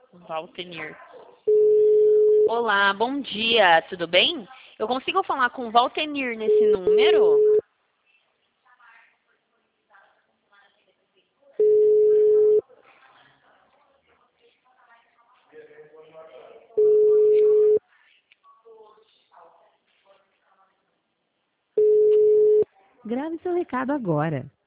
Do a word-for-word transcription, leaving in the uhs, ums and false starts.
Valtenir. Olá, bom dia, tudo bem? Eu consigo falar com o Valtenir nesse número? Grave seu recado agora.